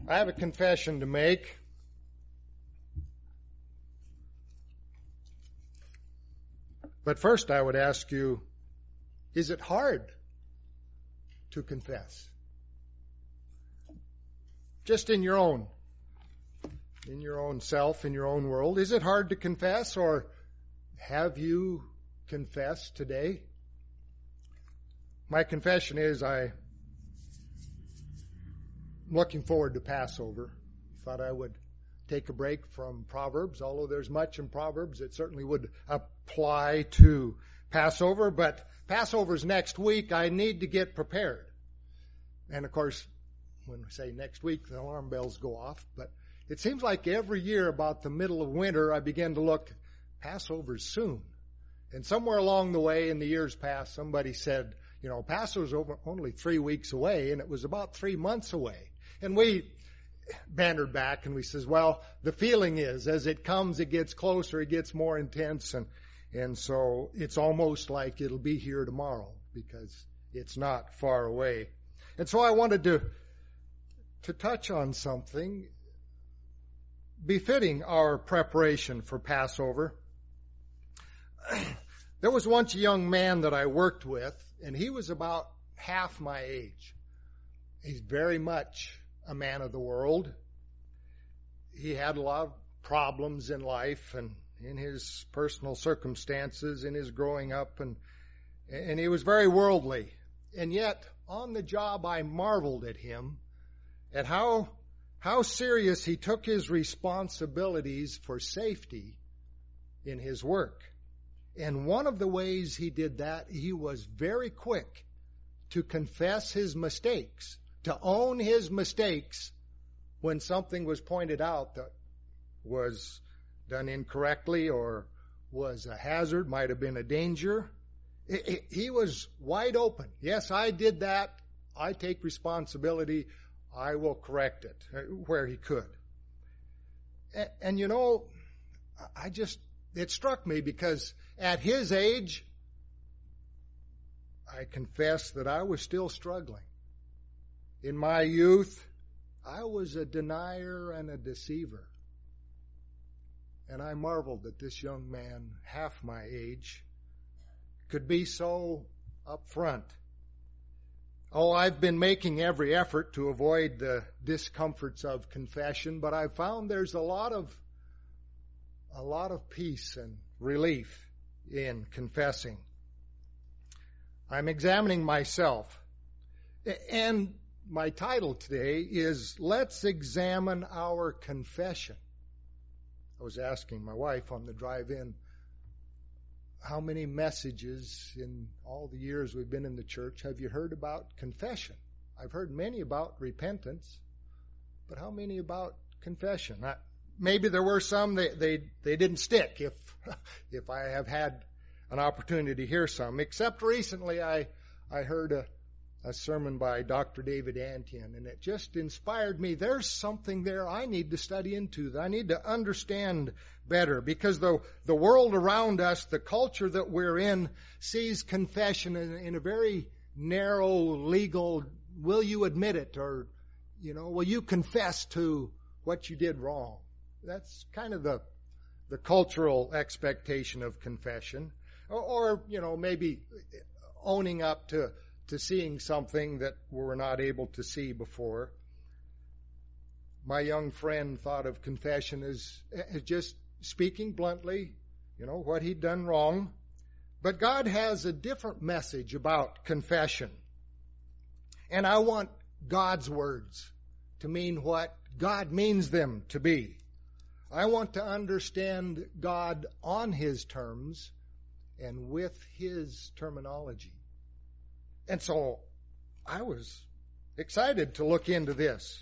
I have a confession to make. But first I would ask you, is it hard to confess? Just in your own self, in your own world, is it hard to confess, or have you confessed today? My confession is I'm looking forward to Passover. Thought I would take a break from Proverbs, although there's much in Proverbs that certainly would apply to Passover. But Passover's next week. I need to get prepared. And of course, when we say next week, the alarm bells go off. But it seems like every year about the middle of winter, I begin to look, Passover's soon. And somewhere along the way in the years past, somebody said, Passover's only 3 weeks away, and it was about 3 months away. And we bantered back and we says, well, the feeling is as it comes, it gets closer, it gets more intense. And so it's almost like it'll be here tomorrow because it's not far away. And so I wanted to touch on something befitting our preparation for Passover. There was once a young man that I worked with, and he was about half my age. He's very much a man of the world. He had a lot of problems in life and in his personal circumstances, in his growing up, and he was very worldly. And yet, on the job, I marveled at him, at how serious he took his responsibilities for safety in his work. And one of the ways he did that, he was very quick to confess his mistakes, to own his mistakes when something was pointed out that was done incorrectly or was a hazard, might have been a danger. He was wide open. Yes, I did that. I take responsibility. I will correct it where he could. And it struck me because at his age, I confess that I was still struggling. In my youth, I was a denier and a deceiver. And I marveled that this young man, half my age, could be so upfront. Oh, I've been making every effort to avoid the discomforts of confession, but I've found there's a lot of peace and relief in confessing. I'm examining myself, and my title today is Let's Examine Our Confession. I was asking my wife on the drive-in, how many messages in all the years we've been in the church have you heard about confession? I've heard many about repentance, but how many about confession? Maybe there were some they didn't stick if I have had an opportunity to hear some. Except recently I heard a sermon by Dr. David Antian, and it just inspired me. There's something there I need to study into, that I need to understand better, because the world around us, the culture that we're in, sees confession in a very narrow, legal, will you admit it, or, will you confess to what you did wrong? That's kind of the cultural expectation of confession. Or maybe owning up to seeing something that we're not able to see before. My young friend thought of confession as just speaking bluntly, what he'd done wrong. But God has a different message about confession. And I want God's words to mean what God means them to be. I want to understand God on His terms and with His terminology. And so I was excited to look into this.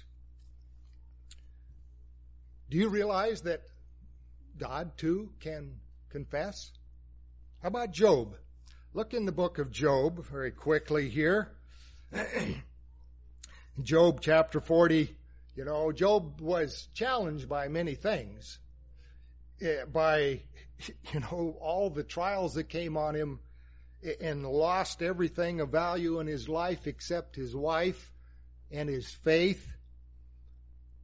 Do you realize that God too can confess? How about Job? Look in the book of Job very quickly here. Job chapter 40. Job was challenged by many things. By, all the trials that came on him, and lost everything of value in his life except his wife and his faith.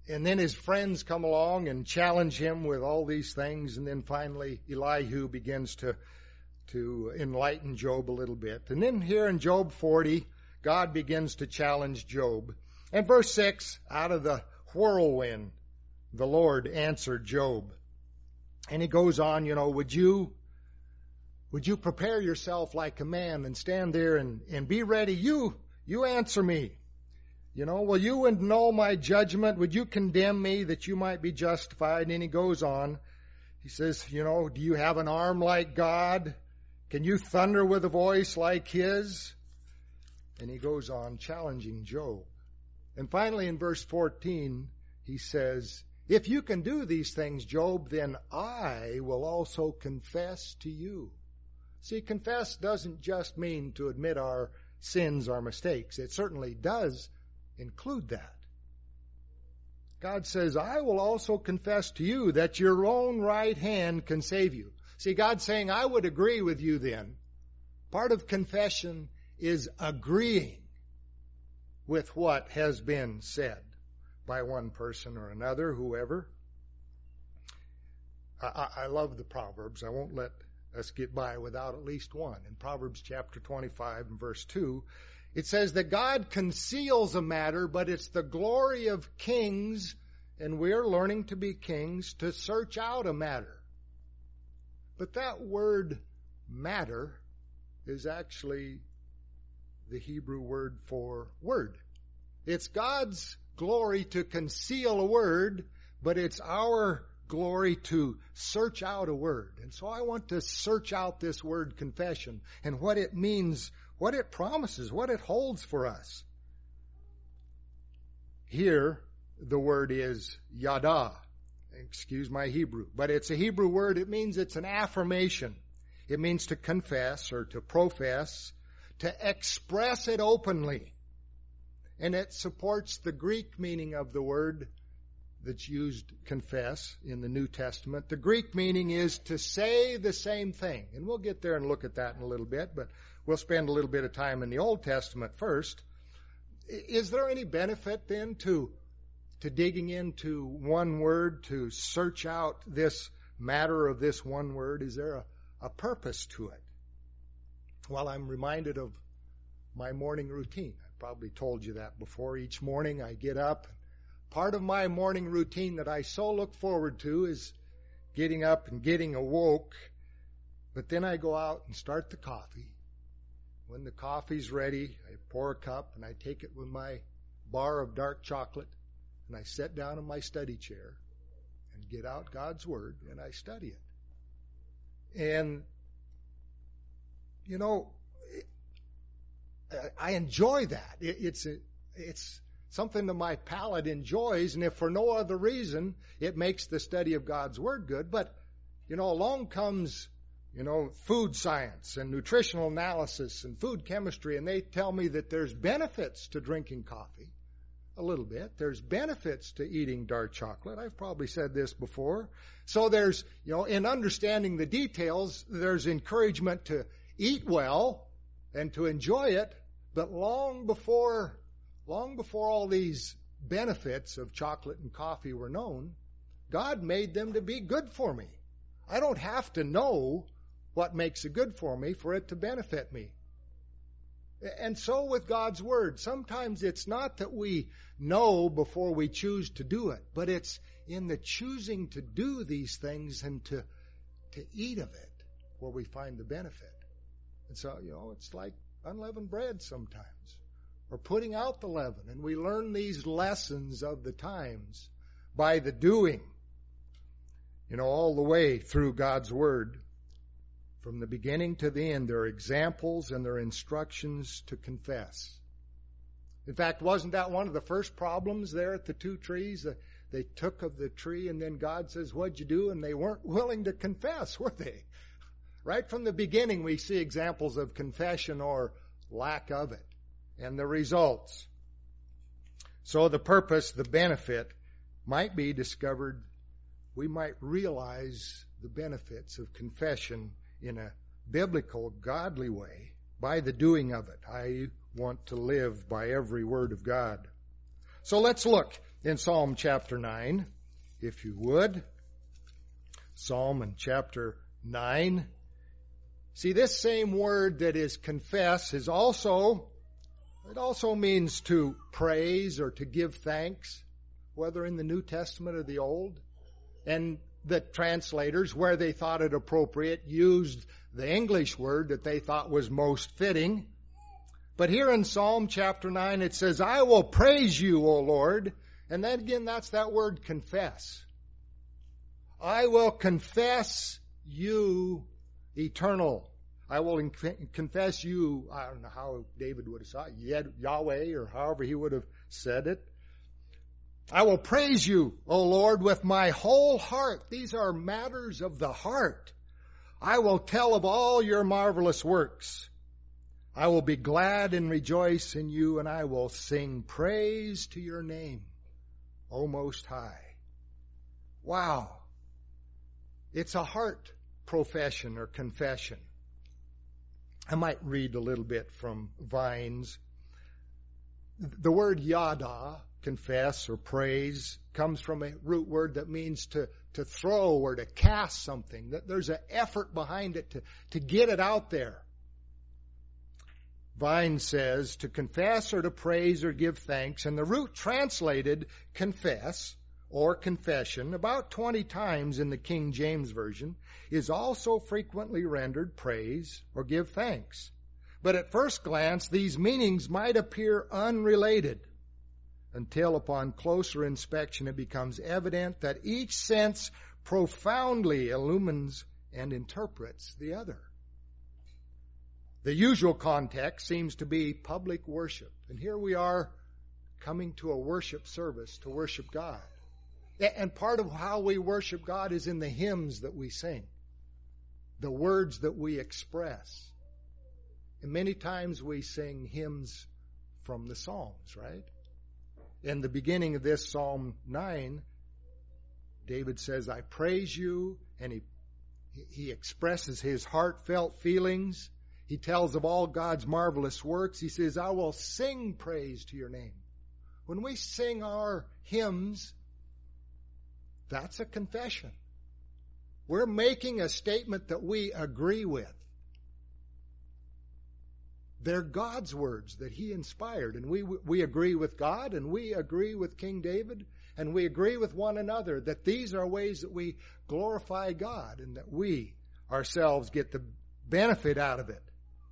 And then his friends come along and challenge him with all these things. And then finally, Elihu begins to enlighten Job a little bit. And then here in Job 40, God begins to challenge Job. And verse 6, out of the whirlwind, the Lord answered Job. And he goes on, would you prepare yourself like a man and stand there and be ready? You answer me. Well, you would know my judgment. Would you condemn me that you might be justified? And he goes on. He says, do you have an arm like God? Can you thunder with a voice like his? And he goes on challenging Job. And finally in verse 14, he says, if you can do these things, Job, then I will also confess to you. See, confess doesn't just mean to admit our sins, our mistakes. It certainly does include that. God says, I will also confess to you that your own right hand can save you. See, God's saying, I would agree with you then. Part of confession is agreeing with what has been said by one person or another, whoever. I love the Proverbs. I won't let us get by without at least one. In Proverbs chapter 25 and verse 2, it says that God conceals a matter, but it's the glory of kings, and we're learning to be kings, to search out a matter. But that word matter is actually the Hebrew word for word. It's God's glory to conceal a word, but it's our glory to search out a word. And so I want to search out this word confession and what it means, what it promises, what it holds for us. Here, the word is yada. Excuse my Hebrew, but it's a Hebrew word. It means it's an affirmation. It means to confess or to profess, to express it openly. And it supports the Greek meaning of the word that's used, confess, in the New Testament. The Greek meaning is to say the same thing. And we'll get there and look at that in a little bit, but we'll spend a little bit of time in the Old Testament first. Is there any benefit then to digging into one word, to search out this matter of this one word? Is there a purpose to it? Well, I'm reminded of my morning routine. I've probably told you that before. Each morning I get up. Part of my morning routine that I so look forward to is getting up and getting awoke. But then I go out and start the coffee. When the coffee's ready, I pour a cup and I take it with my bar of dark chocolate. And I sit down in my study chair and get out God's Word and I study it. And, I enjoy that. It's something that my palate enjoys, and if for no other reason, it makes the study of God's Word good. But, along comes, food science and nutritional analysis and food chemistry, and they tell me that there's benefits to drinking coffee. A little bit. There's benefits to eating dark chocolate. I've probably said this before. So there's, in understanding the details, there's encouragement to eat well and to enjoy it. But long before all these benefits of chocolate and coffee were known, God made them to be good for me. I don't have to know what makes it good for me for it to benefit me. And so with God's Word, sometimes it's not that we know before we choose to do it, but it's in the choosing to do these things and to eat of it where we find the benefit. And so, it's like unleavened bread sometimes, or putting out the leaven. And we learn these lessons of the times by the doing, all the way through God's Word. From the beginning to the end, there are examples and there are instructions to confess. In fact, wasn't that one of the first problems there at the two trees? They took of the tree and then God says, what'd you do? And they weren't willing to confess, were they? Right from the beginning, we see examples of confession or lack of it and the results. So the purpose, the benefit might be discovered. We might realize the benefits of confession in a biblical, godly way by the doing of it. I want to live by every word of God. So let's look in Psalm chapter 9, if you would. Psalm in chapter 9. See, this same word that is confess is also means to praise or to give thanks, whether in the New Testament or the Old. And the translators, where they thought it appropriate, used the English word that they thought was most fitting. But here in Psalm chapter 9 it says, I will praise you, O Lord. And then again, that's that word confess. I will confess you eternal. I will confess you, I don't know how David would have said it, Yahweh, or however he would have said it. I will praise you, O Lord, with my whole heart. These are matters of the heart. I will tell of all your marvelous works. I will be glad and rejoice in you, and I will sing praise to your name, O Most High. Wow. It's a heart profession or confession. I might read a little bit from Vines. The word yada, confess or praise, comes from a root word that means to throw or to cast something. That there's an effort behind it to get it out there. Vines says to confess or to praise or give thanks, and the root translated confess or confession about 20 times in the King James Version is also frequently rendered praise or give thanks. But at first glance, these meanings might appear unrelated until upon closer inspection it becomes evident that each sense profoundly illumines and interprets the other. The usual context seems to be public worship. And here we are coming to a worship service to worship God. And part of how we worship God is in the hymns that we sing, the words that we express. And many times we sing hymns from the Psalms, right? In the beginning of this Psalm 9, David says, I praise you, and he expresses his heartfelt feelings. He tells of all God's marvelous works. He says, I will sing praise to your name. When we sing our hymns, that's a confession. We're making a statement that we agree with. They're God's words that he inspired. And we agree with God, and we agree with King David, and we agree with one another that these are ways that we glorify God and that we ourselves get the benefit out of it.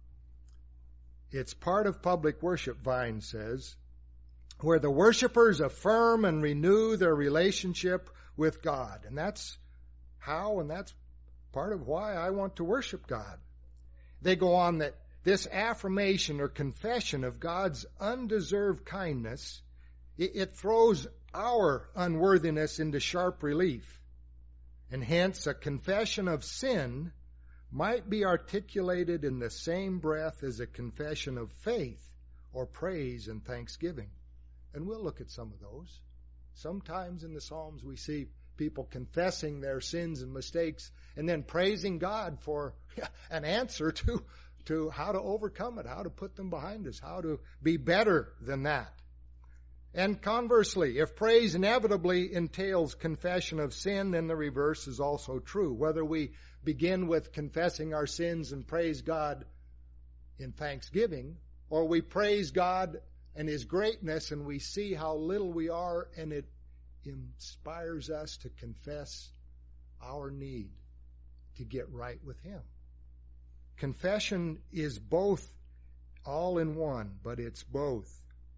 It's part of public worship, Vine says, where the worshipers affirm and renew their relationship with God. And that's how, and that's part of why I want to worship God. They go on that this affirmation or confession of God's undeserved kindness, it throws our unworthiness into sharp relief. And hence a confession of sin might be articulated in the same breath as a confession of faith or praise and thanksgiving. And we'll look at some of those. Sometimes in the Psalms we see people confessing their sins and mistakes and then praising God for an answer to how to overcome it, how to put them behind us, how to be better than that. And conversely, if praise inevitably entails confession of sin, then the reverse is also true. Whether we begin with confessing our sins and praise God in thanksgiving, or we praise God and his greatness and we see how little we are, and it inspires us to confess our need to get right with him. Confession is both, all in one, but it's both.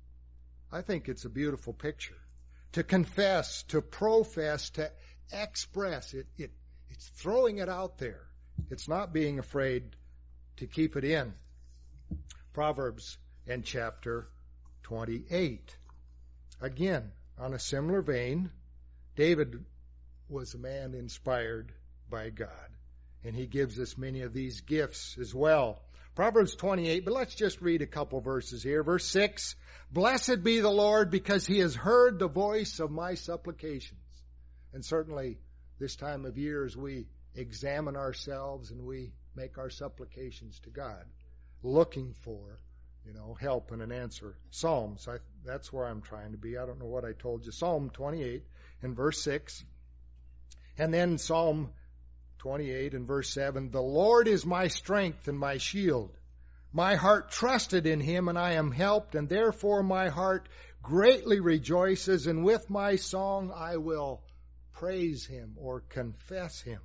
I think it's a beautiful picture. To confess, to profess, to express. It's throwing it out there. It's not being afraid to keep it in. Proverbs in chapter 28. Again, on a similar vein, David was a man inspired by God. And he gives us many of these gifts as well. Proverbs 28, but let's just read a couple verses here. Verse 6, Blessed be the Lord, because he has heard the voice of my supplications. And certainly this time of year, as we examine ourselves and we make our supplications to God, looking for, help and an answer. Psalms, That's where I'm trying to be. I don't know what I told you. Psalm 28 and verse 6. And then Psalm 28 and verse 7. The Lord is my strength and my shield. My heart trusted in him, and I am helped, and therefore my heart greatly rejoices, and with my song I will praise him or confess him.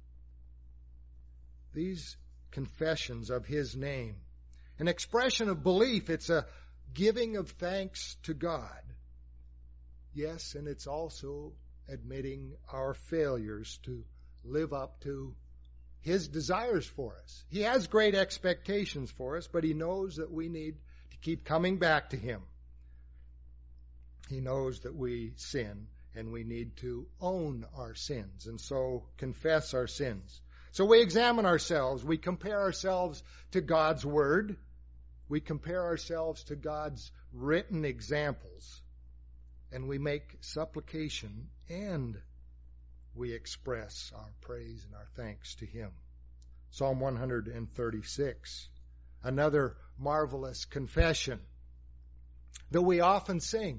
These confessions of his name, an expression of belief, it's a giving of thanks to God. Yes, and it's also admitting our failures to live up to his desires for us. He has great expectations for us, but he knows that we need to keep coming back to him. He knows that we sin and we need to own our sins and so confess our sins. So we examine ourselves. We compare ourselves to God's Word. We compare ourselves to God's written examples. And we make supplication and we express our praise and our thanks to him. Psalm 136, another marvelous confession that we often sing.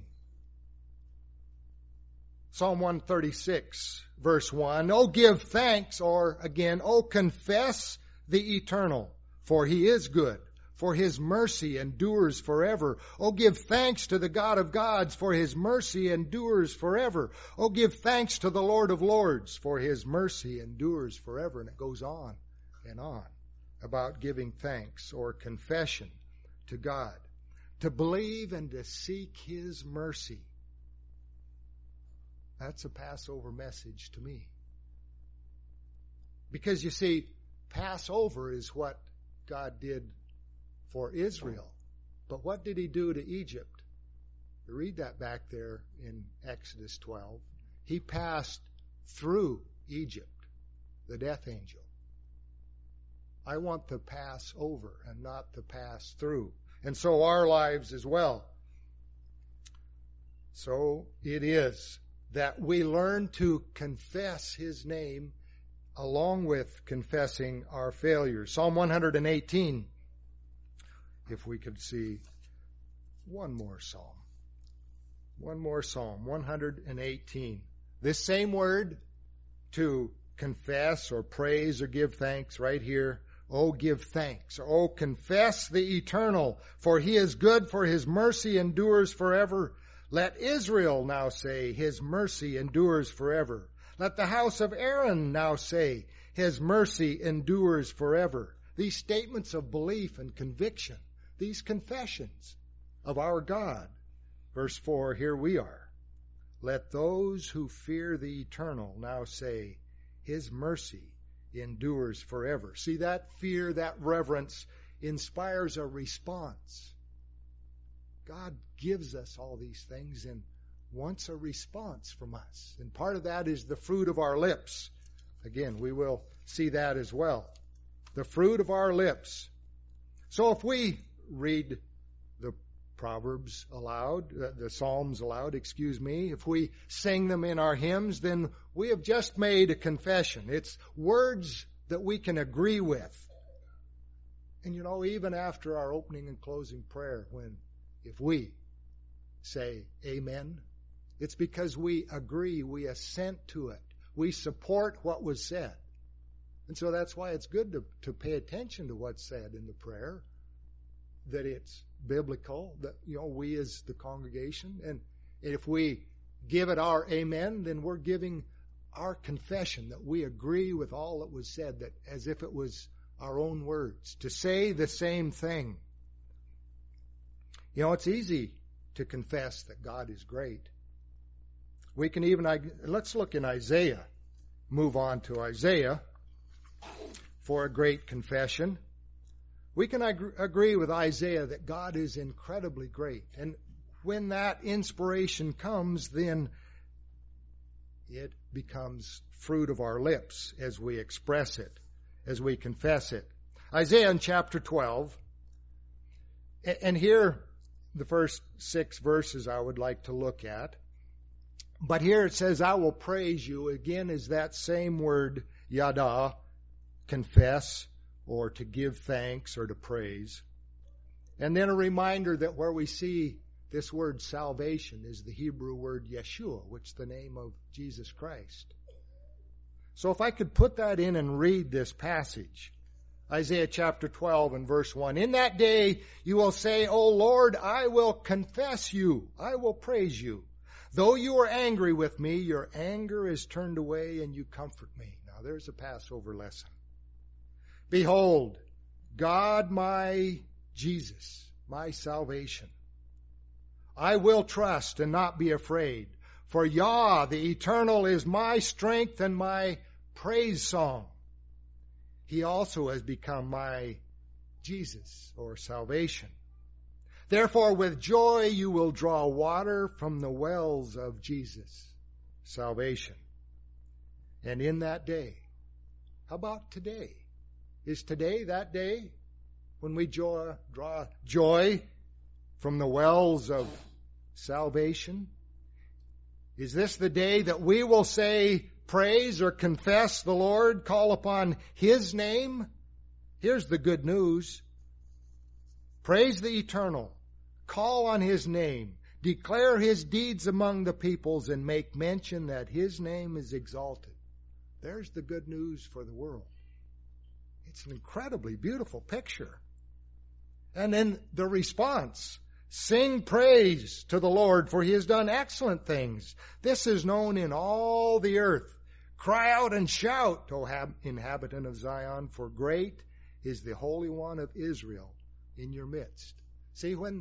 Psalm 136, verse 1, Oh, give thanks, or again, oh, confess the eternal, for he is good, for his mercy endures forever. Oh, give thanks to the God of gods, for his mercy endures forever. Oh, give thanks to the Lord of lords, for his mercy endures forever. And it goes on and on about giving thanks or confession to God, to believe and to seek his mercy. That's a Passover message to me. Because you see, Passover is what God did for Israel. But what did he do to Egypt? You read that back there in Exodus 12. He passed through Egypt, the death angel. I want to pass over and not to pass through. And so our lives as well. So it is that we learn to confess his name along with confessing our failures. Psalm 118, if we could see one more psalm. 118. This same word to confess or praise or give thanks right here. Oh, give thanks. Oh, confess the eternal, for he is good, for his mercy endures forever. Let Israel now say, his mercy endures forever. Let the house of Aaron now say, his mercy endures forever. These statements of belief and conviction, these confessions of our God. Verse 4, here we are. Let those who fear the eternal now say, his mercy endures forever. See, that fear, that reverence inspires a response. God gives us all these things and wants a response from us. And part of that is the fruit of our lips. Again, we will see that as well. The fruit of our lips. So if we read the Proverbs aloud, the Psalms aloud, if we sing them in our hymns, then we have just made a confession. It's words that we can agree with. And you know, even after our opening and closing prayer, if we say amen, it's because we agree, we assent to it. We support what was said. And so that's why it's good to pay attention to what's said in the prayer, that it's biblical, that, you know, we as the congregation, and if we give it our amen, then we're giving our confession that we agree with all that was said, that as if it was our own words, to say the same thing. You know, it's easy to confess that God is great. We can even, let's look in Isaiah, move on to Isaiah for a great confession. We can agree with Isaiah that God is incredibly great. And when that inspiration comes, then it becomes fruit of our lips as we express it, as we confess it. Isaiah in chapter 12, and here the first 6 verses I would like to look at. But here it says, I will praise you. Again is that same word, yada, confess, or to give thanks or to praise. And then a reminder that where we see This word salvation is the Hebrew word Yeshua, which is the name of Jesus Christ. So if I could put that in and read this passage, Isaiah chapter 12 and verse 1. In that day you will say, O Lord, I will confess you. I will praise you. Though you are angry with me, your anger is turned away and you comfort me. Now there's a Passover lesson. Behold, God my Jesus, my salvation. I will trust and not be afraid. For Yah, the Eternal, is my strength and my praise song. He also has become my Jesus, or salvation. Therefore, with joy you will draw water from the wells of Jesus, salvation. And in that day, how about today? Is today that day when we draw joy from the wells of salvation? Is this the day that we will say, praise or confess the Lord, call upon His name? Here's the good news. Praise the Eternal. Call on His name. Declare His deeds among the peoples and make mention that His name is exalted. There's the good news for the world. It's an incredibly beautiful picture. And then the response. Sing praise to the Lord, for He has done excellent things. This is known in all the earth. Cry out and shout, O inhabitant of Zion, for great is the Holy One of Israel in your midst. See, when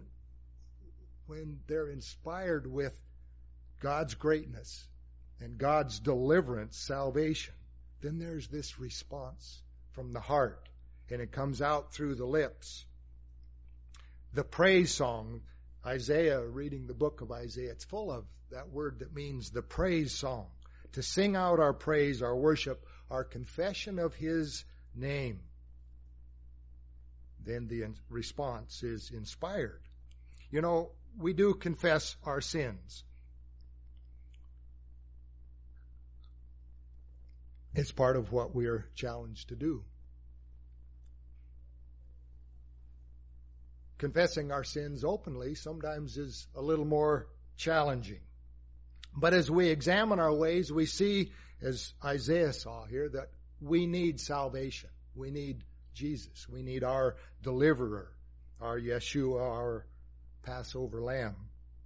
they're inspired with God's greatness and God's deliverance, salvation, then there's this response from the heart, and it comes out through the lips. The praise song, Isaiah, reading the book of Isaiah, it's full of that word that means the praise song. To sing out our praise, our worship, our confession of His name. Then the response is inspired. You know, we do confess our sins. It's part of what we're challenged to do. Confessing our sins openly sometimes is a little more challenging. But as we examine our ways, we see, as Isaiah saw here, that we need salvation. We need Jesus. We need our deliverer, our Yeshua, our Passover lamb.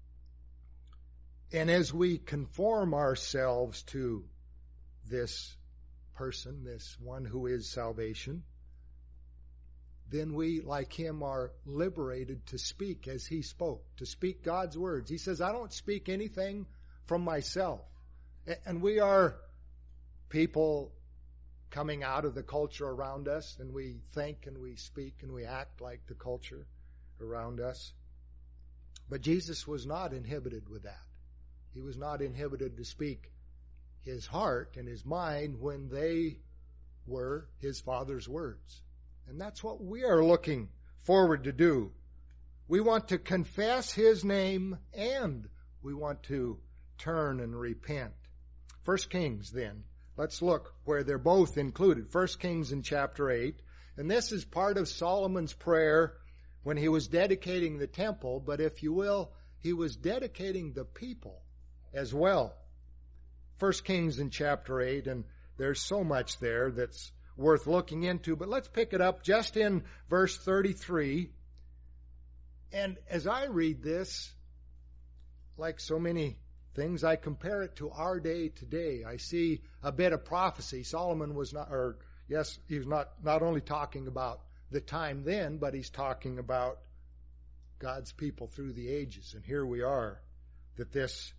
And as we conform ourselves to this person, this one who is salvation, then we, like Him, are liberated to speak as He spoke, to speak God's words. He says, I don't speak anything from myself. And we are people coming out of the culture around us, and we think and we speak and we act like the culture around us. But Jesus was not inhibited with that. He was not inhibited to speak His heart and His mind when they were His Father's words. And that's what we are looking forward to do. We want to confess His name, and we want to turn and repent. 1 Kings, then. Let's look where they're both included. 1 Kings in chapter 8. And this is part of Solomon's prayer when he was dedicating the temple, but if you will, he was dedicating the people as well. 1 Kings in chapter 8, and there's so much there that's worth looking into, but let's pick it up just in verse 33. And as I read this, like so many things, I compare it to our day today. I see a bit of prophecy. Solomon was he was not only talking about the time then, but he's talking about God's people through the ages. And here we are, that this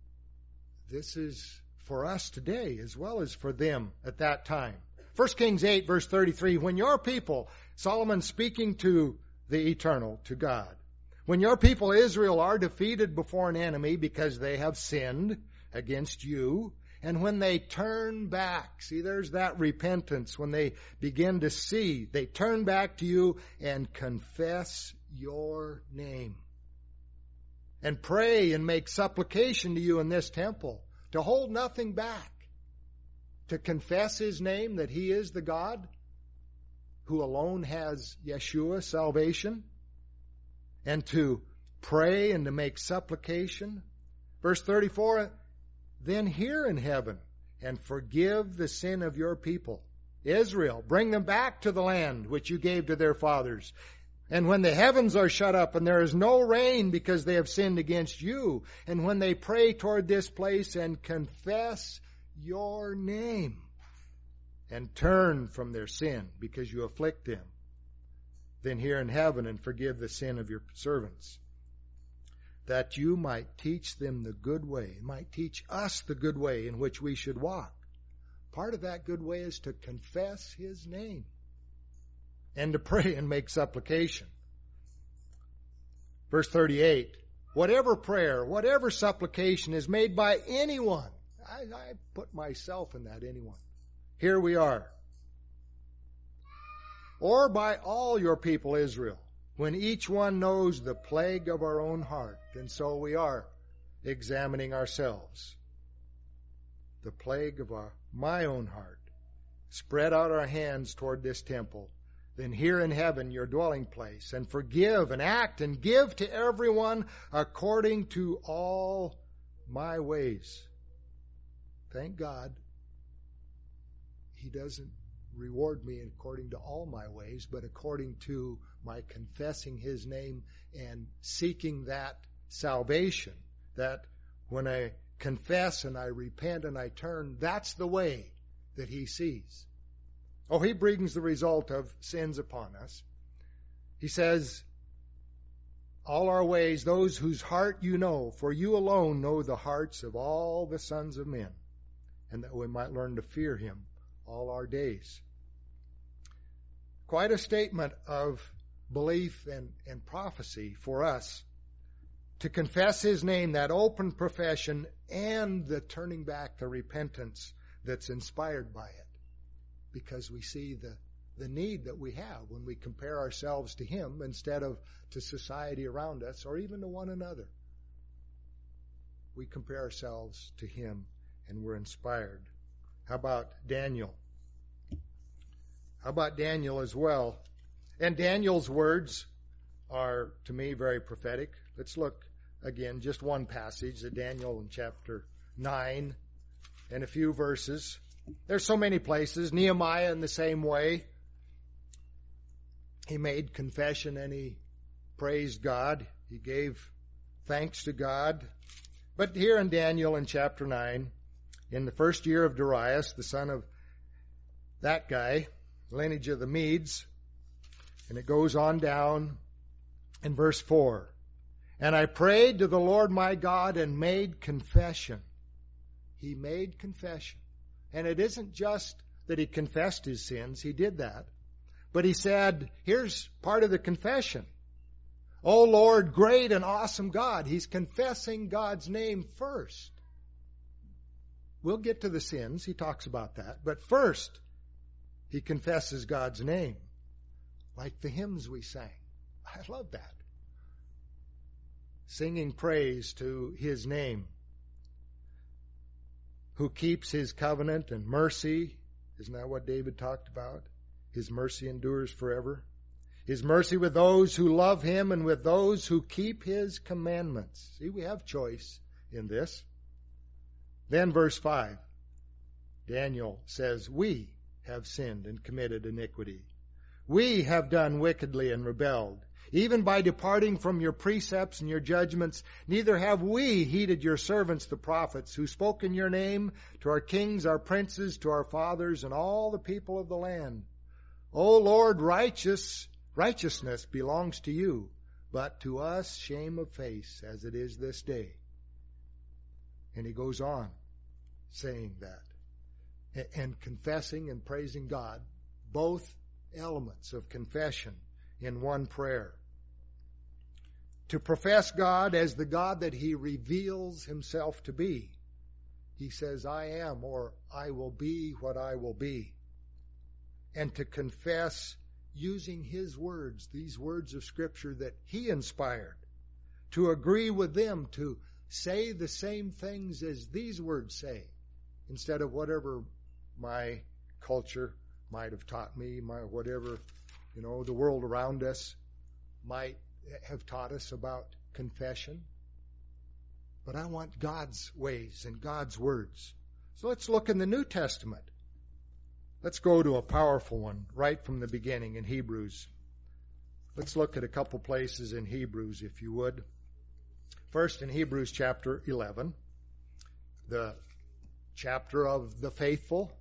is for us today as well as for them at that time. 1 Kings 8, verse 33, when your people, Solomon speaking to the Eternal, to God, when your people Israel are defeated before an enemy because they have sinned against you, and when they turn back, see, there's that repentance, when they begin to see, they turn back to you and confess your name, and pray and make supplication to you in this temple, to hold nothing back, to confess His name, that He is the God who alone has Yeshua, salvation, and to pray and to make supplication. Verse 34, then hear in heaven and forgive the sin of your people, Israel. Bring them back to the land which you gave to their fathers. And when the heavens are shut up and there is no rain because they have sinned against you, and when they pray toward this place and confess your name and turn from their sin because you afflict them, then hear in heaven and forgive the sin of your servants, that you might teach them the good way, might teach us the good way in which we should walk. Part of that good way is to confess His name and to pray and make supplication. Verse 38, whatever prayer, whatever supplication is made by anyone, I put myself in that anyone. Here we are. Or by all your people Israel, when each one knows the plague of our own heart. And so we are examining ourselves. The plague of my own heart. Spread out our hands toward this temple. Then hear in heaven your dwelling place, and forgive and act and give to everyone according to all my ways. Thank God He doesn't reward me according to all my ways, but according to my confessing His name and seeking that salvation. That when I confess and I repent and I turn, that's the way that He sees. Oh, He brings the result of sins upon us. He says, all our ways, those whose heart you know, for you alone know the hearts of all the sons of men, and that we might learn to fear Him all our days. Quite a statement of belief and prophecy for us to confess His name, that open profession, and the turning back to repentance that's inspired by it. Because we see the need that we have when we compare ourselves to Him instead of to society around us or even to one another. We compare ourselves to Him and we're inspired. How about Daniel? How about Daniel as well? And Daniel's words are, to me, very prophetic. Let's look again, just one passage, Daniel in chapter 9 and a few verses. There's so many places. Nehemiah in the same way. He made confession and he praised God. He gave thanks to God. But here in Daniel in chapter 9, in the first year of Darius, the son of that guy, lineage of the Medes, and it goes on down in verse 4. And I prayed to the Lord my God and made confession. He made confession. And it isn't just that he confessed his sins. He did that. But he said, here's part of the confession. O Lord, great and awesome God. He's confessing God's name first. We'll get to the sins. He talks about that. But first, he confesses God's name. Like the hymns we sang. I love that. Singing praise to His name. Who keeps His covenant and mercy. Isn't that what David talked about? His mercy endures forever. His mercy with those who love Him and with those who keep His commandments. See, we have choice in this. Then verse 5. Daniel says, we have sinned and committed iniquity. We have done wickedly and rebelled. Even by departing from your precepts and your judgments, neither have we heeded your servants the prophets, who spoke in your name to our kings, our princes, to our fathers, and all the people of the land. O Lord, righteousness belongs to you, but to us shame of face, as it is this day. And he goes on saying that, and confessing and praising God, both elements of confession in one prayer. To profess God as the God that He reveals Himself to be. He says, I am, or I will be what I will be. And to confess using His words, these words of Scripture that He inspired. To agree with them, to say the same things as these words say, instead of whatever my culture might have taught me, whatever, the world around us might have taught us about confession, but I want God's ways and God's words. So let's look in the New Testament. Let's go to a powerful one right from the beginning in Hebrews. Let's look at a couple places in Hebrews, if you would. First, in Hebrews chapter 11, the chapter of the faithful.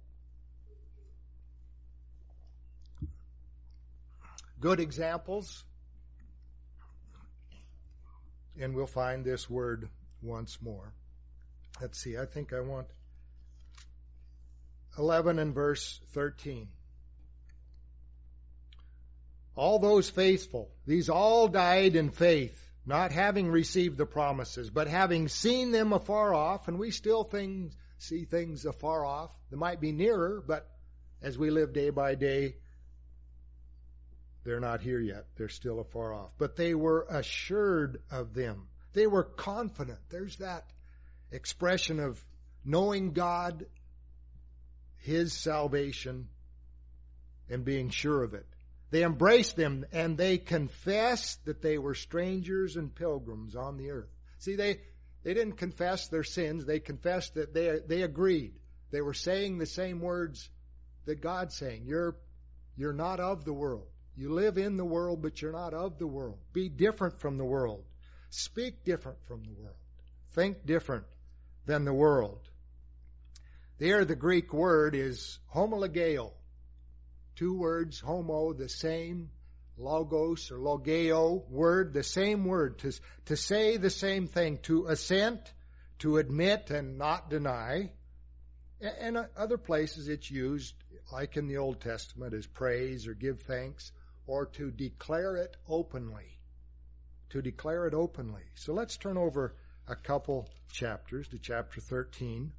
Good examples. And we'll find this word once more. Let's see, I think I want 11 and verse 13. All those faithful, these all died in faith, not having received the promises, but having seen them afar off, and we still see things afar off. They might be nearer, but as we live day by day, they're not here yet. They're still afar off. But they were assured of them. They were confident. There's that expression of knowing God, His salvation, and being sure of it. They embraced them, and they confessed that they were strangers and pilgrims on the earth. See, they didn't confess their sins. They confessed that they agreed. They were saying the same words that God's saying. You're not of the world. You live in the world, but you're not of the world. Be different from the world. Speak different from the world. Think different than the world. There, the Greek word is homologeo. Two words, homo, the same, logos or logeo word, the same word, to say the same thing, to assent, to admit and not deny. And other places it's used, like in the Old Testament, as praise or give thanks, or to declare it openly. To declare it openly. So let's turn over a couple chapters to chapter 13.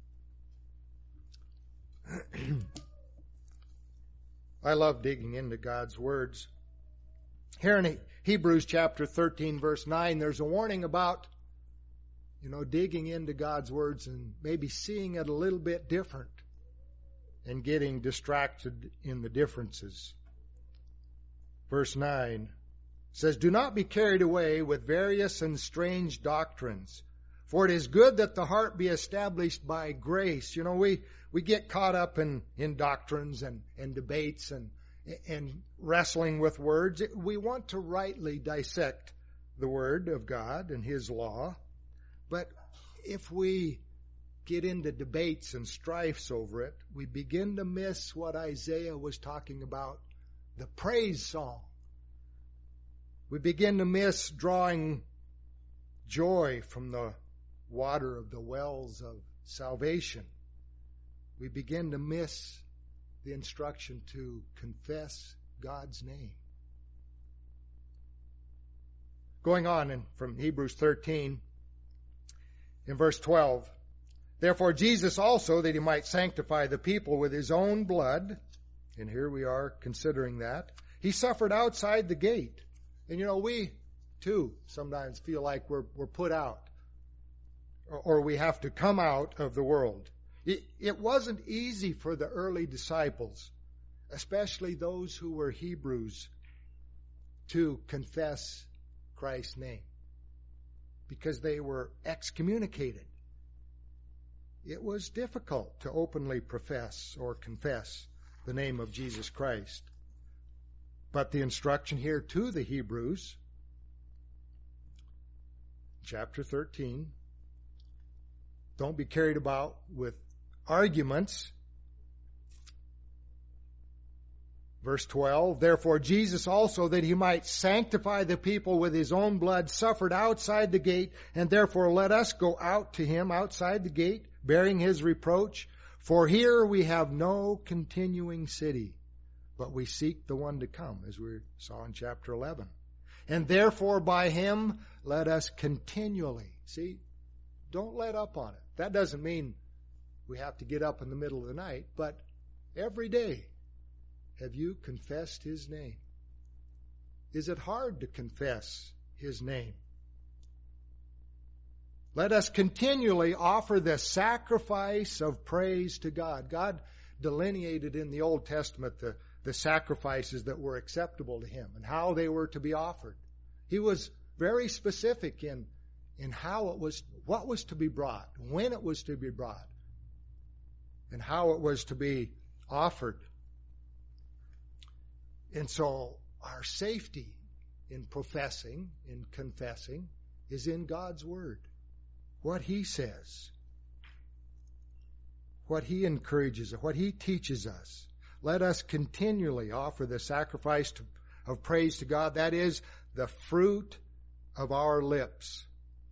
I love digging into God's words. Here in Hebrews chapter 13, verse 9, there's a warning about, digging into God's words and maybe seeing it a little bit different and getting distracted in the differences. Verse 9 says, "Do not be carried away with various and strange doctrines, for it is good that the heart be established by grace." We get caught up in doctrines and debates and wrestling with words. We want to rightly dissect the Word of God and His law. But if we get into debates and strifes over it, we begin to miss what Isaiah was talking about, the praise song. We begin to miss drawing joy from the water of the wells of salvation. We begin to miss the instruction to confess God's name. Going on from Hebrews 13, in verse 12, "Therefore Jesus also, that He might sanctify the people with His own blood," and here we are considering that, "He suffered outside the gate." And we too sometimes feel like we're put out, or we have to come out of the world. It wasn't easy for the early disciples, especially those who were Hebrews, to confess Christ's name, because they were excommunicated. It was difficult to openly profess or confess the name of Jesus Christ. But the instruction here to the Hebrews, chapter 13, don't be carried about with arguments. Verse 12, "Therefore Jesus also, that He might sanctify the people with His own blood, suffered outside the gate, and therefore let us go out to Him outside the gate, bearing His reproach. For here we have no continuing city, but we seek the one to come," as we saw in chapter 11. "And therefore by Him let us continually." See, don't let up on it. That doesn't mean we have to get up in the middle of the night, but every day, have you confessed His name? Is it hard to confess His name? Let us continually offer the sacrifice of praise to God. God delineated in the Old Testament the sacrifices that were acceptable to Him and how they were to be offered. He was very specific in how it was, what was to be brought, when it was to be brought, and how it was to be offered. And so our safety in professing, in confessing, is in God's Word. What He says, what He encourages, what He teaches us. Let us continually offer the sacrifice of praise to God. That is the fruit of our lips.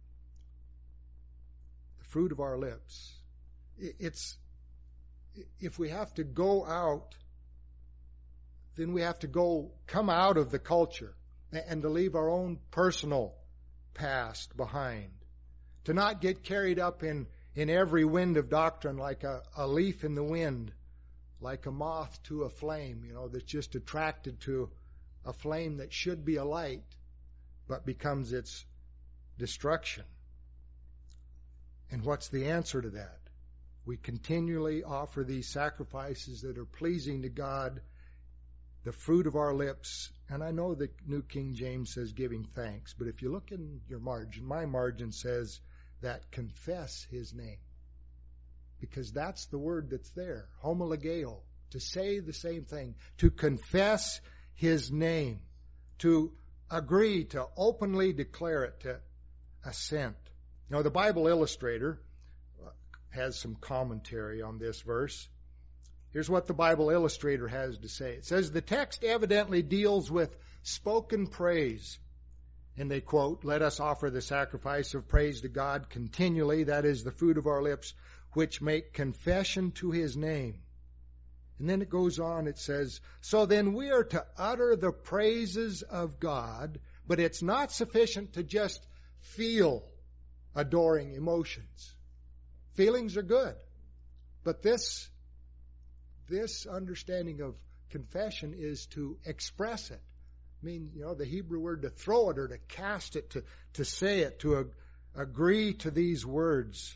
The fruit of our lips. It's, if we have to go out, then we have to come out of the culture and to leave our own personal past behind. To not get carried up in every wind of doctrine like a leaf in the wind, like a moth to a flame, that's just attracted to a flame that should be a light, but becomes its destruction. And what's the answer to that? We continually offer these sacrifices that are pleasing to God, the fruit of our lips. And I know the New King James says giving thanks, but if you look in your margin, my margin says that confess His name. Because that's the word that's there, homologeo, to say the same thing, to confess His name, to agree, to openly declare it, to assent. The Bible Illustrator has some commentary on this verse. Here's what the Bible Illustrator has to say. It says, the text evidently deals with spoken praise. And they quote, let us offer the sacrifice of praise to God continually, that is the fruit of our lips, which make confession to His name. And then it goes on, it says, so then we are to utter the praises of God, but it's not sufficient to just feel adoring emotions. Feelings are good, but this understanding of confession is to express it. I mean, the Hebrew word to throw it or to cast it, to say it, to agree to these words.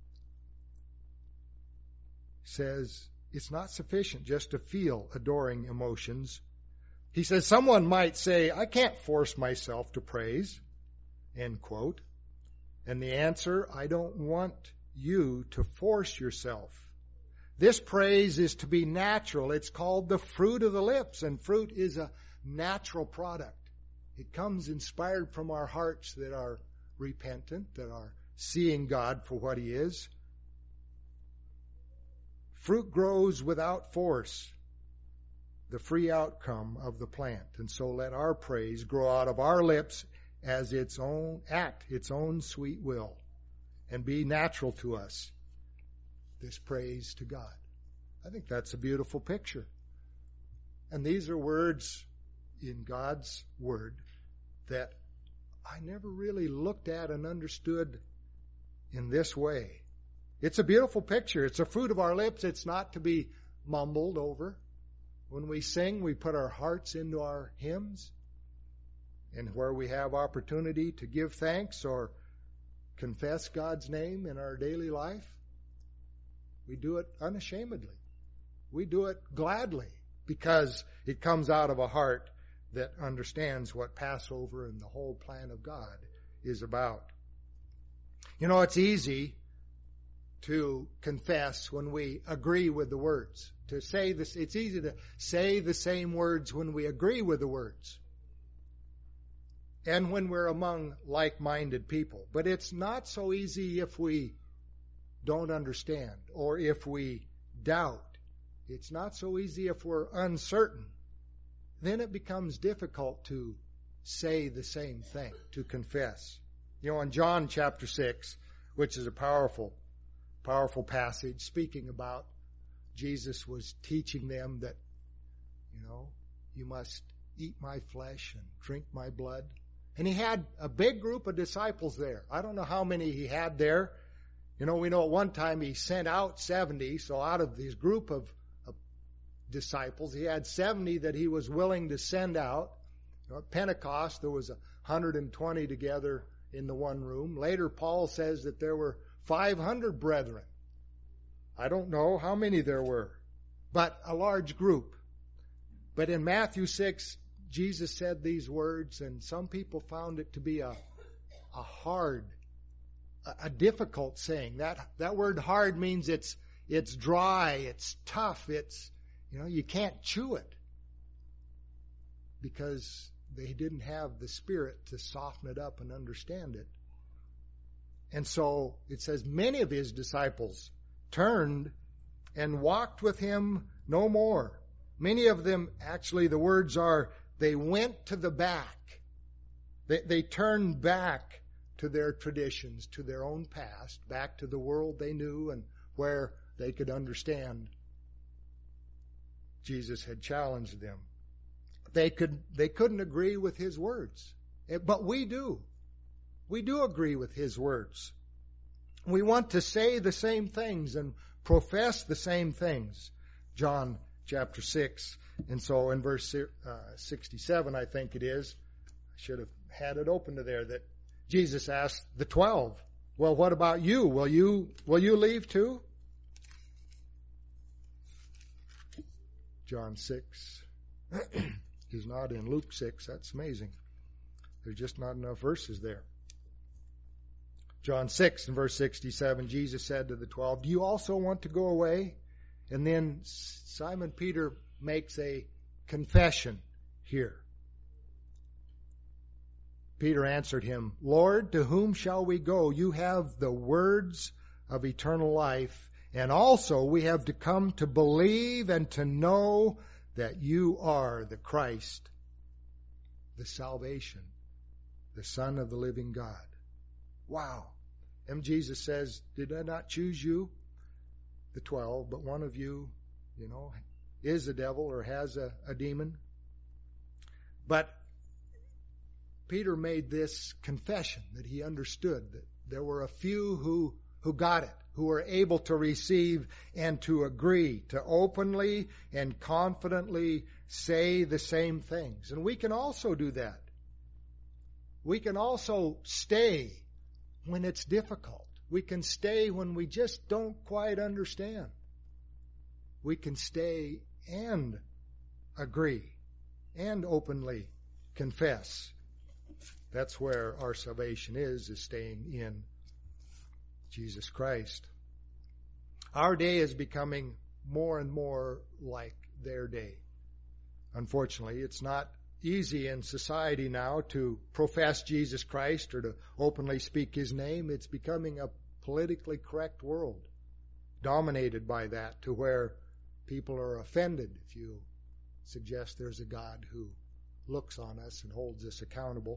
Says it's not sufficient just to feel adoring emotions. He says someone might say, I can't force myself to praise, end quote. And the answer, I don't want you to force yourself. This praise is to be natural. It's called the fruit of the lips, and fruit is a natural product. It comes inspired from our hearts that are repentant, that are seeing God for what He is. Fruit grows without force, the free outcome of the plant. And so let our praise grow out of our lips as its own act, its own sweet will, and be natural to us, this praise to God. I think that's a beautiful picture. And these are words in God's Word that I never really looked at and understood in this way. It's a beautiful picture. It's a fruit of our lips. It's not to be mumbled over. When we sing, we put our hearts into our hymns. And where we have opportunity to give thanks or confess God's name in our daily life, we do it unashamedly. We do it gladly because it comes out of a heart that understands what Passover and the whole plan of God is about. It's easy to confess when we agree with the words. To say this, it's easy to say the same words when we agree with the words. And when we're among like-minded people. But it's not so easy if we don't understand or if we doubt. It's not so easy if we're uncertain. Then it becomes difficult to say the same thing, to confess. In John chapter 6, which is a powerful passage, speaking about Jesus was teaching them that, you must eat my flesh and drink my blood. And He had a big group of disciples there. I don't know how many He had there. We know at one time He sent out 70. So out of this group of disciples, He had 70 that He was willing to send out. At Pentecost, there was 120 together in the one room. Later, Paul says that there were 500 brethren. I don't know how many there were, but a large group. But in Matthew 6, Jesus said these words, and some people found it to be a hard, a difficult saying. That word hard means it's dry, it's tough, you can't chew it, because they didn't have the Spirit to soften it up and understand it. And so it says many of his disciples turned and walked with him no more. Many of them, actually the words are, they went to the back. They turned back to their traditions, to their own past, back to the world they knew and where they could understand. Jesus had challenged them. They couldn't agree with his words. But we do. We do agree with his words. We want to say the same things and profess the same things. John chapter 6. And so in verse 67, I think it is, I should have had it open to there, that Jesus asked the 12, well, what about you? Will you leave too? John 6 is not in Luke 6. That's amazing. There's just not enough verses there. John 6 and verse 67, Jesus said to the 12, do you also want to go away? And then Simon Peter makes a confession here. Peter answered him, Lord, to whom shall we go? You have the words of eternal life, and also we have to come to believe and to know that you are the Christ, the salvation, the Son of the living God. Wow. And Jesus says, did I not choose you, the 12, but one of you, is a devil or has a demon? But Peter made this confession that he understood that there were a few who got it, who were able to receive and to agree, to openly and confidently say the same things. And we can also do that. We can also stay when it's difficult. We can stay when we just don't quite understand. We can stay and agree and openly confess. That's where our salvation is staying in Jesus Christ. Our day is becoming more and more like their day. Unfortunately, it's not easy in society now to profess Jesus Christ or to openly speak his name. It's becoming a politically correct world, dominated by that, to where people are offended if you suggest there's a God who looks on us and holds us accountable.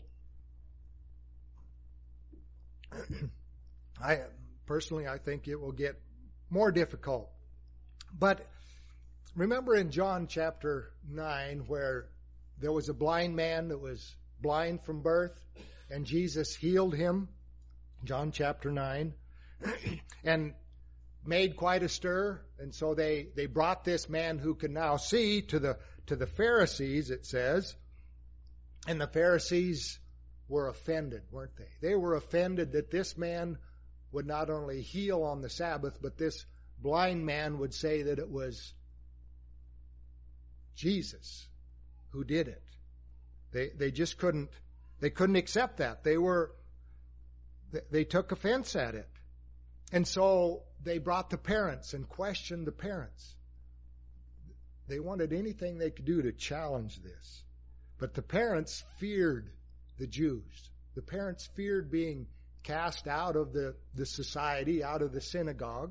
I think it will get more difficult. But remember in John chapter 9 where there was a blind man that was blind from birth and Jesus healed him, John chapter 9, and made quite a stir. And so they brought this man who could now see to the Pharisees, it says. And the Pharisees were offended, weren't they? They were offended that this man would not only heal on the Sabbath, but this blind man would say that it was Jesus who did it. They just couldn't accept that. They took offense at it. And so they brought the parents and questioned the parents. They wanted anything they could do to challenge this. But the parents feared the Jews. The parents feared being cast out of the society, out of the synagogue.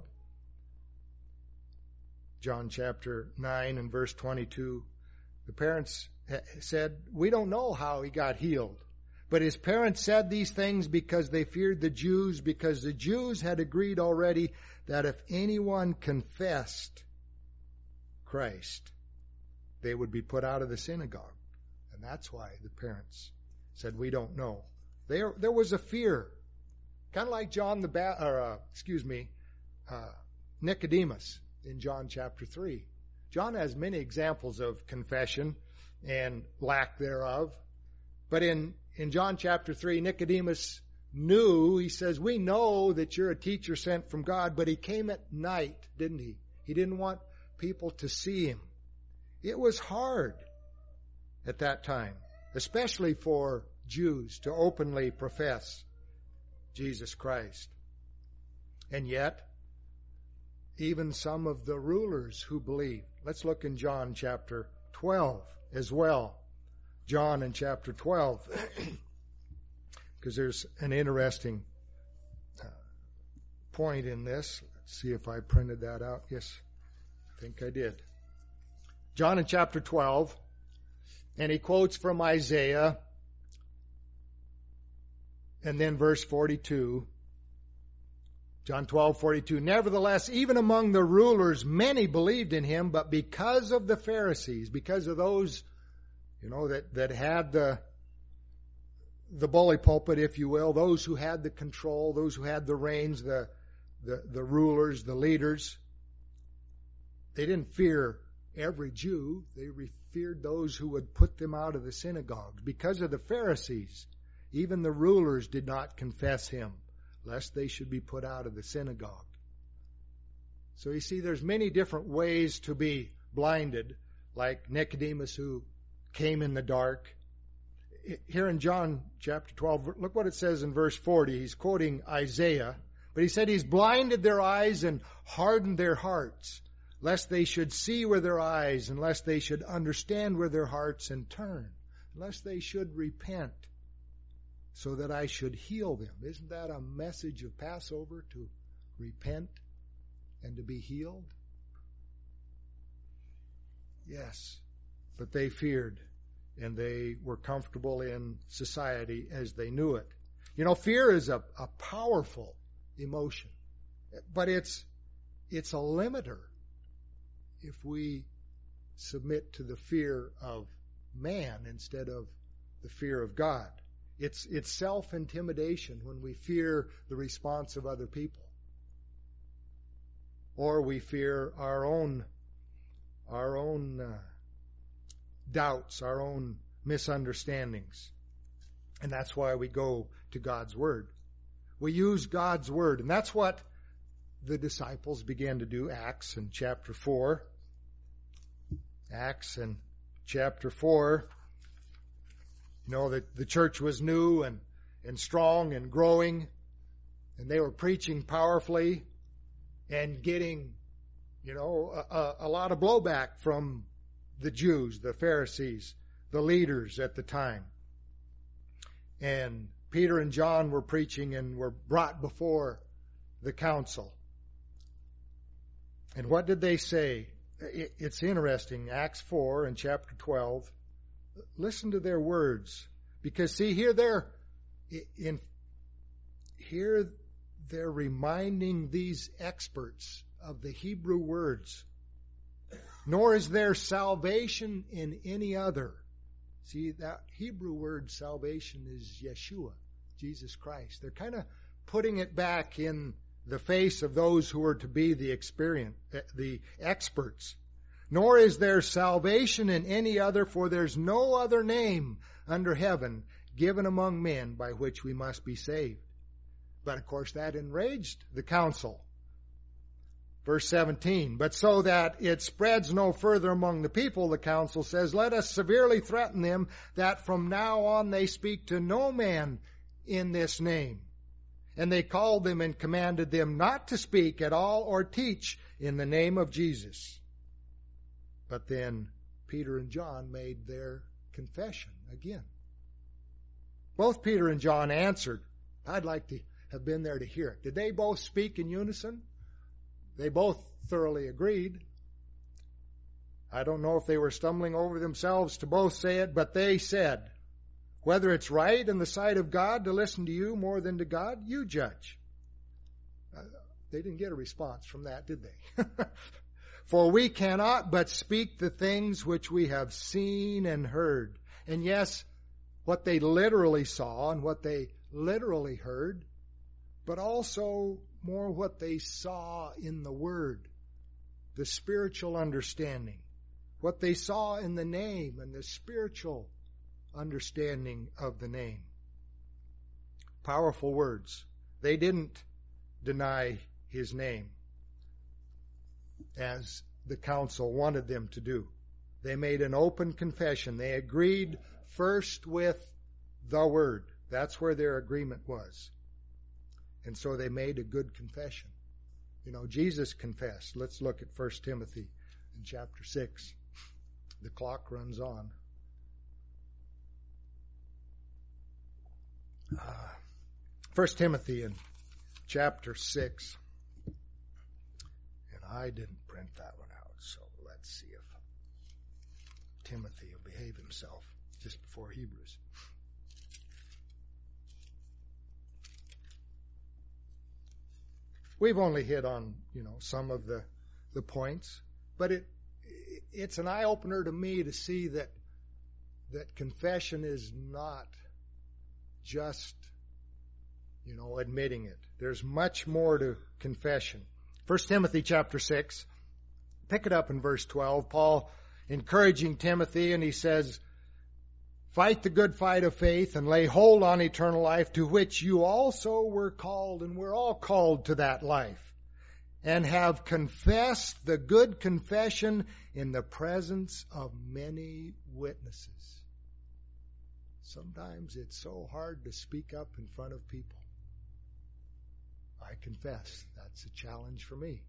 John chapter 9 and verse 22, the parents said, we don't know how he got healed. But his parents said these things because they feared the Jews, because the Jews had agreed already that if anyone confessed Christ, they would be put out of the synagogue. And that's why the parents said, we don't know. There was a fear, kind of like Nicodemus in John chapter 3. John has many examples of confession and lack thereof. But in John chapter 3, Nicodemus knew, he says, we know that you're a teacher sent from God, but he came at night, didn't he? He didn't want people to see him. It was hard. at that time, especially for Jews to openly profess Jesus Christ. And yet, even some of the rulers who believed. Let's look in John chapter 12 as well. John in chapter 12, because there's an interesting point in this. Let's see if I printed that out. Yes, I think I did. John in chapter 12, and he quotes from Isaiah, and then verse 42. John 12:42. Nevertheless, even among the rulers, many believed in him, but because of the Pharisees, because of those, that had the bully pulpit, if you will, those who had the control, those who had the reins, the rulers, the leaders, they didn't fear every Jew. They feared those who would put them out of the synagogues. Because of the Pharisees, even the rulers did not confess him, lest they should be put out of the synagogue. So you see, there's many different ways to be blinded, like Nicodemus who came in the dark. Here in John chapter 12, look what it says in verse 40. He's quoting Isaiah, but he said he's blinded their eyes and hardened their hearts, lest they should see with their eyes, and lest they should understand with their hearts and turn, lest they should repent, so that I should heal them. Isn't that a message of Passover, to repent and to be healed? Yes, but they feared, and they were comfortable in society as they knew it. Fear is a powerful emotion, but it's a limiter if we submit to the fear of man instead of the fear of God. It's self-intimidation when we fear the response of other people, or we fear our own doubts, our own misunderstandings. And that's why we go to God's Word. We use God's Word, and that's what the disciples began to do. Acts in chapter 4. Acts in chapter 4. That the church was new and strong and growing, and they were preaching powerfully and getting, a lot of blowback from the Jews, the Pharisees, the leaders at the time. And Peter and John were preaching and were brought before the council. And what did they say? It's interesting. Acts 4 and chapter 12. Listen to their words, because see, here they're reminding these experts of the Hebrew words. Nor is there salvation in any other. See, that Hebrew word salvation is Yeshua, Jesus Christ. They're kind of putting it back in the face of those who are to be the experts. Nor is there salvation in any other, for there's no other name under heaven given among men by which we must be saved. But of course that enraged the council. Verse 17, but so that it spreads no further among the people, the council says, let us severely threaten them that from now on they speak to no man in this name. And they called them and commanded them not to speak at all or teach in the name of Jesus. But then Peter and John made their confession again. Both Peter and John answered. I'd like to have been there to hear it. Did they both speak in unison? They both thoroughly agreed. I don't know if they were stumbling over themselves to both say it, but they said, whether it's right in the sight of God to listen to you more than to God, you judge. They didn't get a response from that, did they? For we cannot but speak the things which we have seen and heard. And yes, what they literally saw and what they literally heard, but also more what they saw in the Word, the spiritual understanding, what they saw in the name and the spiritual understanding of the name. Powerful words. They didn't deny his name as the council wanted them to do. They made an open confession. They agreed first with the Word. That's where their agreement was. And so they made a good confession. You know, Jesus confessed. Let's look at 1 Timothy in chapter 6. The clock runs on. 1 Timothy in chapter 6. And I didn't print that one out, so let's see if Timothy will behave himself just before Hebrews. We've only hit on, some of the points, but it's an eye-opener to me to see that confession is not just, admitting it. There's much more to confession. 1 Timothy chapter 6, pick it up in verse 12. Paul encouraging Timothy, and he says, "Fight the good fight of faith and lay hold on eternal life, to which you also were called," and we're all called to that life, "and have confessed the good confession in the presence of many witnesses." Sometimes it's so hard to speak up in front of people. I confess that's a challenge for me.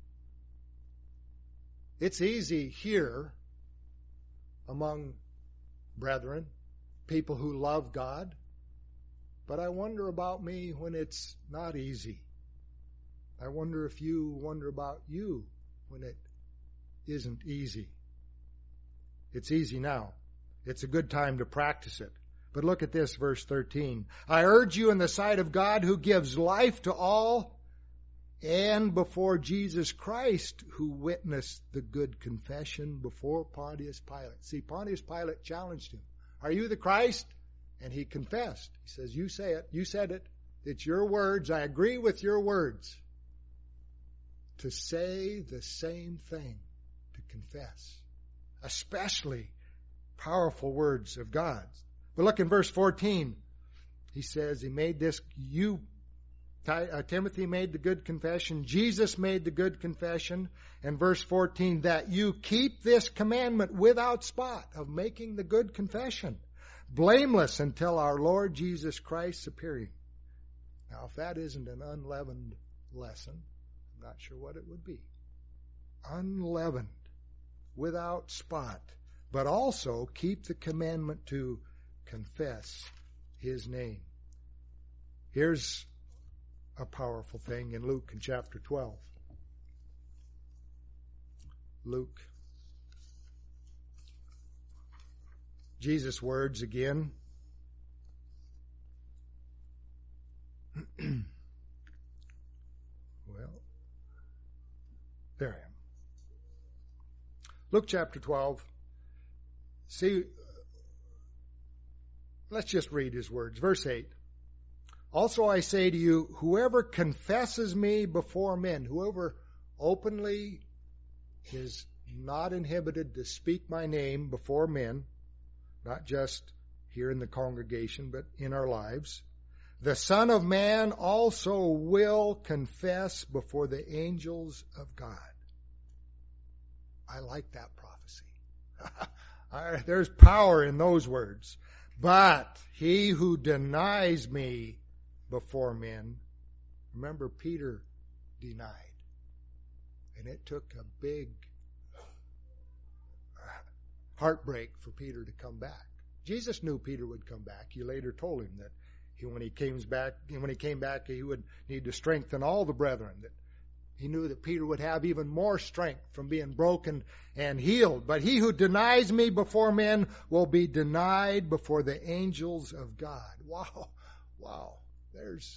It's easy here among brethren, people who love God, but I wonder about me when it's not easy. I wonder if you wonder about you when it isn't easy. It's easy now. It's a good time to practice it. But look at this, verse 13. "I urge you in the sight of God, who gives life to all, and before Jesus Christ, who witnessed the good confession before Pontius Pilate." See, Pontius Pilate challenged him. "Are you the Christ?" And he confessed. He says, "You say it. You said it. It's your words. I agree with your words." To say the same thing, to confess. Especially powerful words of God. But look in verse 14. He says he made this, Timothy made the good confession. Jesus made the good confession. And verse 14, "that you keep this commandment without spot," of making the good confession, "blameless until our Lord Jesus Christ's appearing." Now, if that isn't an unleavened lesson, I'm not sure what it would be. Unleavened, without spot, but also keep the commandment to confess His name. Here's a powerful thing in Luke in chapter 12. Luke. Jesus' words again. Well, there I am. Luke chapter 12. See, let's just read his words. Verse 8. "Also I say to you, whoever confesses me before men," whoever openly is not inhibited to speak my name before men, not just here in the congregation, but in our lives, "the Son of Man also will confess before the angels of God." I like that prophecy. There's power in those words. "But he who denies me before men," remember Peter denied. And it took a big heartbreak for Peter to come back. Jesus knew Peter would come back. He later told him that when he came back, he would need to strengthen all the brethren. That he knew that Peter would have even more strength from being broken and healed. "But he who denies me before men will be denied before the angels of God." Wow. There's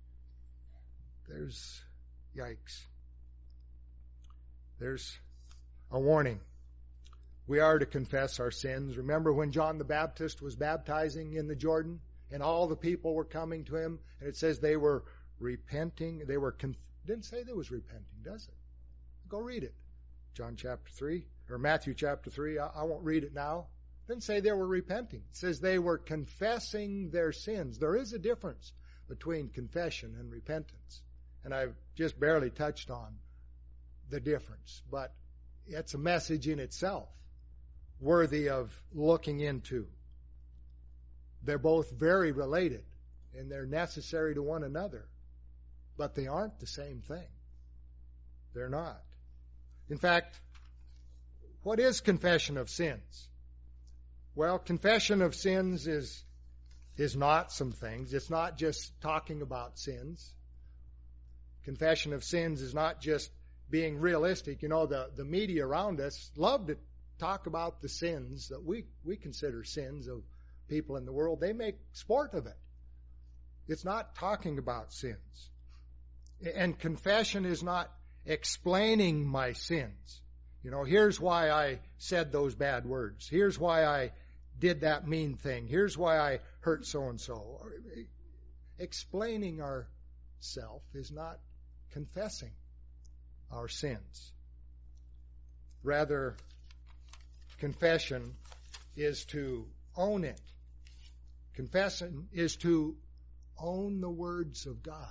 yikes. There's a warning. We are to confess our sins. Remember when John the Baptist was baptizing in the Jordan and all the people were coming to him, and it says they were repenting. Didn't say they was repenting, does it? Go read it. John chapter 3 or Matthew chapter 3. I won't read it now. Didn't say they were repenting. It says they were confessing their sins. There is a difference between confession and repentance. And I've just barely touched on the difference, but it's a message in itself. worthy of looking into. They're both very related, and they're necessary to one another, but they aren't the same thing. They're not. In fact, what is confession of sins? Well, confession of sins is not some things. It's not just talking about sins. Confession of sins is not just being realistic. You know, the media around us love to talk about the sins that we consider sins of people in the world. They make sport of it. It's not talking about sins. And confession is not explaining my sins. You know, here's why I said those bad words. Here's why I did that mean thing. Here's why I hurt so-and-so. Explaining ourself is not confessing our sins. Rather, confession is to own it. Confession is to own the words of God.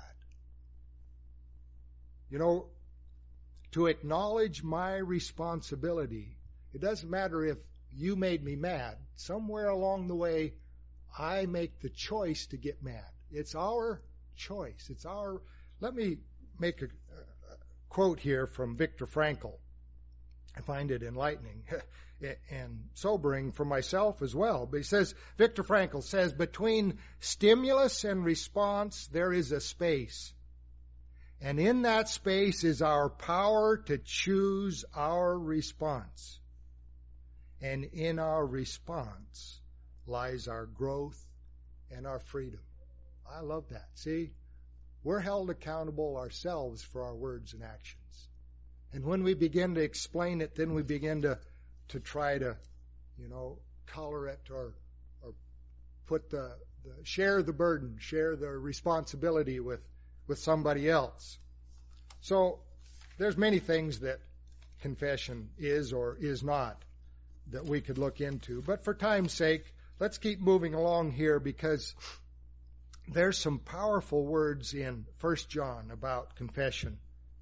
You know, to acknowledge my responsibility. It doesn't matter if you made me mad. Somewhere along the way, I make the choice to get mad. It's our choice. Let me make a quote here from Viktor Frankl. I find it enlightening and sobering for myself as well. But Viktor Frankl says, between stimulus and response, there is a space. And in that space is our power to choose our response. And in our response lies our growth and our freedom. I love that. See, we're held accountable ourselves for our words and actions. And when we begin to explain it, then we begin to try to, color it or put share the burden, share the responsibility with somebody else. So there's many things that confession is or is not that we could look into. But for time's sake, let's keep moving along here because there's some powerful words in 1 John about confession.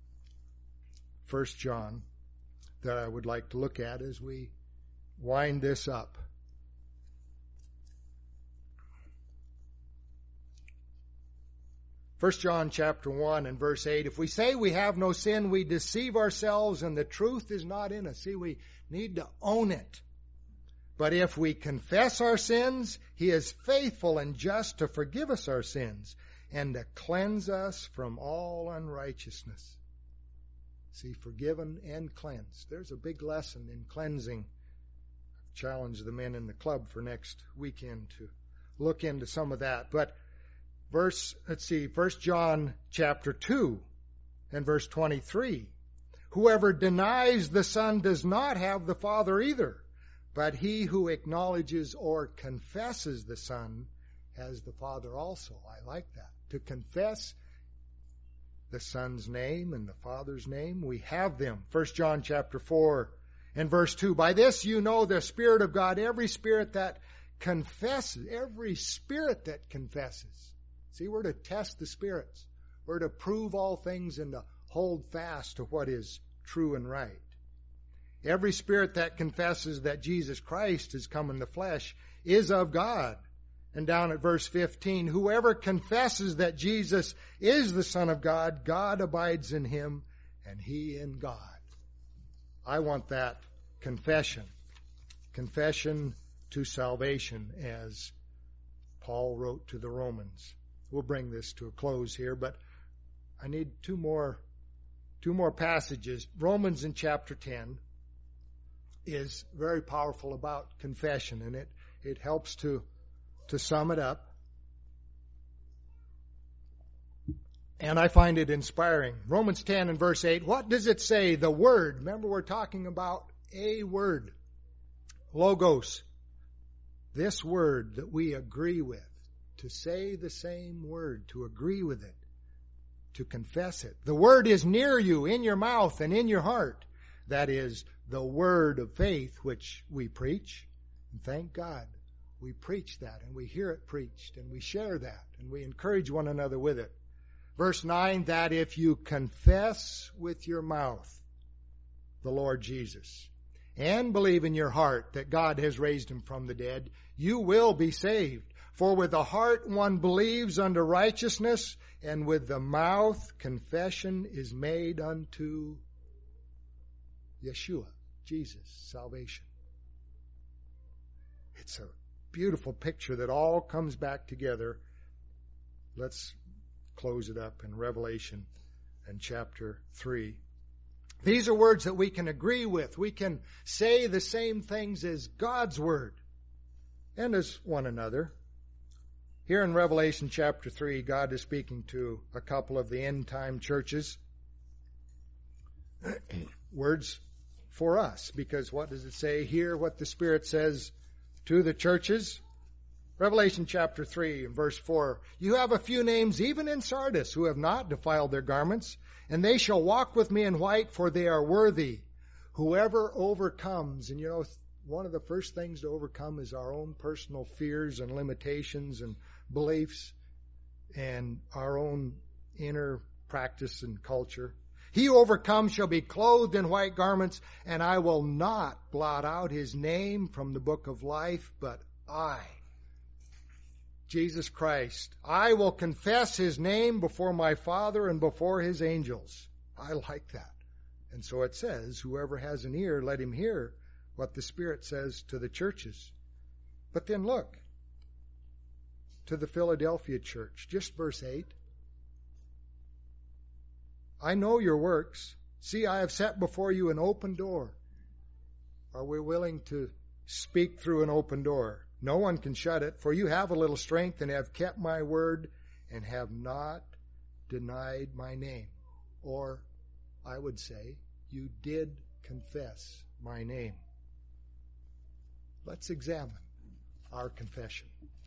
1 John that I would like to look at as we wind this up. 1 John chapter 1 and verse 8, if we say we have no sin, we deceive ourselves and the truth is not in us. See, we need to own it. But if we confess our sins, He is faithful and just to forgive us our sins and to cleanse us from all unrighteousness. See, forgiven and cleansed. There's a big lesson in cleansing. Challenge the men in the club for next weekend to look into some of that. But 1 John chapter 2 and verse 23. Whoever denies the Son does not have the Father either, but he who acknowledges or confesses the Son has the Father also. I like that. To confess the Son's name and the Father's name, we have them. 1 John chapter 4 and verse 2. By this you know the Spirit of God, every spirit that confesses. See, we're to test the spirits. We're to prove all things and to hold fast to what is true and right. Every spirit that confesses that Jesus Christ has come in the flesh is of God. And down at verse 15, whoever confesses that Jesus is the Son of God, God abides in him and he in God. I want that confession. Confession to salvation, as Paul wrote to the Romans. We'll bring this to a close here, but I need two more passages. Romans in chapter 10 is very powerful about confession, and it helps to sum it up. And I find it inspiring. Romans 10 and verse 8, what does it say? The Word. Remember, we're talking about a word. Logos. This word that we agree with. To say the same word, to agree with it, to confess it. The word is near you, in your mouth and in your heart. That is the word of faith which we preach. And thank God we preach that and we hear it preached and we share that and we encourage one another with it. Verse 9, that if you confess with your mouth the Lord Jesus and believe in your heart that God has raised him from the dead, you will be saved. For with the heart one believes unto righteousness, and with the mouth confession is made unto Yeshua, Jesus, salvation. It's a beautiful picture that all comes back together. Let's close it up in Revelation and chapter 3. These are words that we can agree with. We can say the same things as God's Word and as one another. Here in Revelation chapter 3, God is speaking to a couple of the end-time churches. Words for us, because what does it say here? What the Spirit says to the churches? Revelation chapter 3 and verse 4. You have a few names even in Sardis who have not defiled their garments, and they shall walk with me in white, for they are worthy. Whoever overcomes, and you know, one of the first things to overcome is our own personal fears and limitations and beliefs and our own inner practice and culture. He who overcomes shall be clothed in white garments, and I will not blot out his name from the book of life, but I, Jesus Christ, I will confess his name before my Father and before his angels. I like that. And so it says, whoever has an ear, let him hear what the Spirit says to the churches. But then look to the Philadelphia church, just verse 8. I know your works. See, I have set before you an open door. Are we willing to speak through an open door? No one can shut it, for you have a little strength and have kept my word and have not denied my name. Or, I would say, you did confess my name. Let's examine our confession.